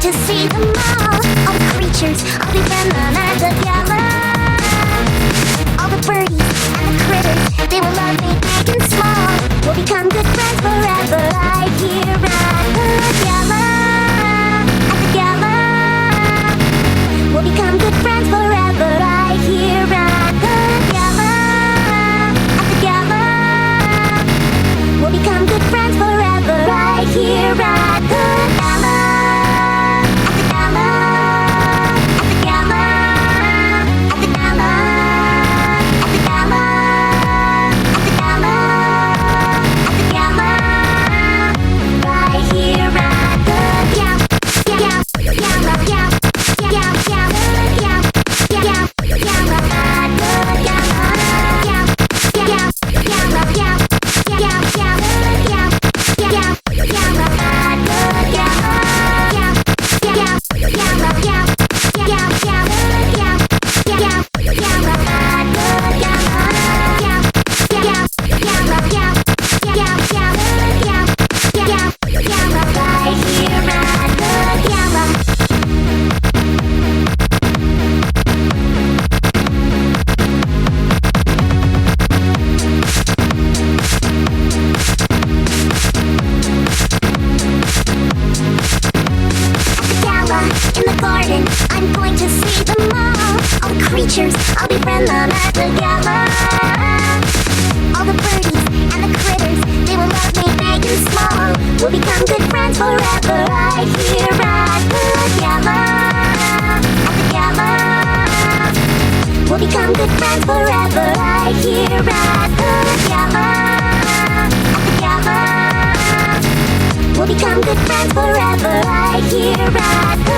to see them all the creatures, I'll befriend them as together. All the birdies and the critters, they will love me big and small. We'll become good friends forever, right here at together. Together. We'll become good friends forever, right here at together. Together. We'll become good friends forever, right here at together. I'm going to see them all the creatures, I'll befriend them as together. All the birdies and the critters, they will love me big and small. We'll become good friends forever, right here at together. Together. We'll become good friends forever, right here at together. Together. We'll become good friends forever, right here at together.